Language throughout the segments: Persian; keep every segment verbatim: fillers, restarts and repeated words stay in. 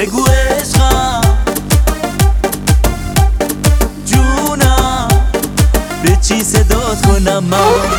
بگو عشقم جونم به چی صدات کنم من.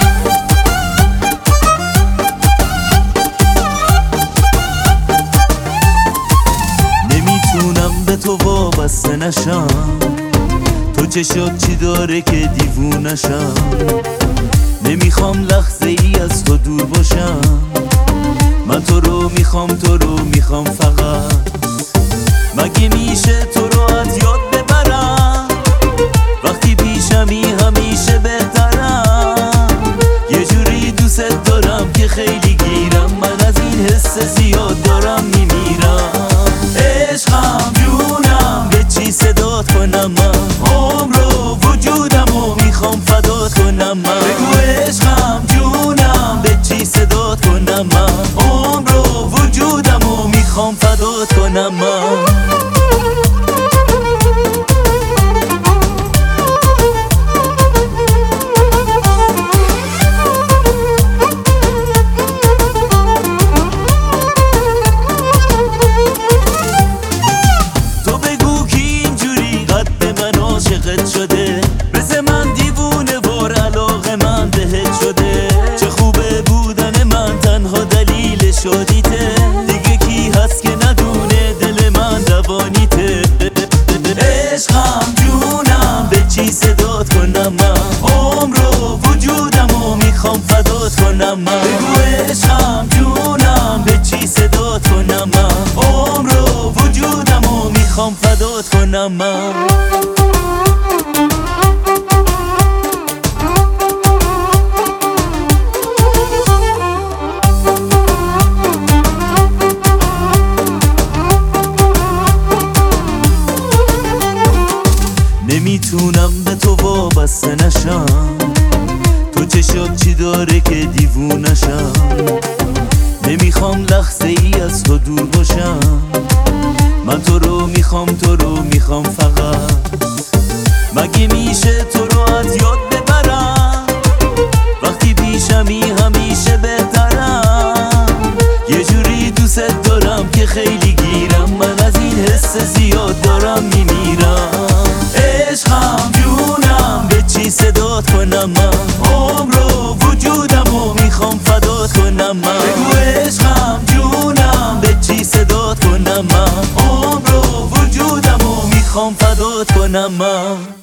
نمیتونم به تو وابسته نشم، تو چشات چی داره که دیوونشم. نمیخوام لحظه ای از تو دور باشم، من تو رو میخوام، تو رو میخوام فقط. مگه میشه تو رو از یاد ببرم، وقتی پیشمی همیشه بهترم. یه جوری دوست دارم که خیلی گیرم، من از این حس زیاد دارم میمیرم. عشقم جونم به چی صدات کنم من، عمر و وجودم و میخوام فدات کنم من. بگو عشقم جونم به چی صدات کنم من، عمر و وجودم و میخوام فدات کنم من. شده بز من دیوونه وار، علاقه من بهت شده. چه خوبه بودن من تنها دلیل شادیته، دیگه کی هست که ندونه دل من دوانیته. عشقم جونم به چی صدات کنم من، عمر و وجودم و میخوام فدات کنم من. بگو عشقم جونم به چی صدات کنم من، عمر و وجودم و میخوام فدات کنم من. نمیتونم به تو وابسته نشم، تو چشات چی داره که دیوونشم. نمیخوام لحظه ای از تو دور باشم، من تو رو میخوام، تو رو میخوام فقط. مگه میشه تو رو از یاد ببرم، وقتی پیشمی همیشه بهترم. یه جوری دوست دارم که خیلی گیرم، من از این حس زیاد دارم میمیرم. عشقم جونم به چی صدات کنم من، عمر و وجودم و میخوام فدات کنم من. بگو عشقم جونم به چی صدات کنم من، عمر و وجودم و میخوام فدات کنم من.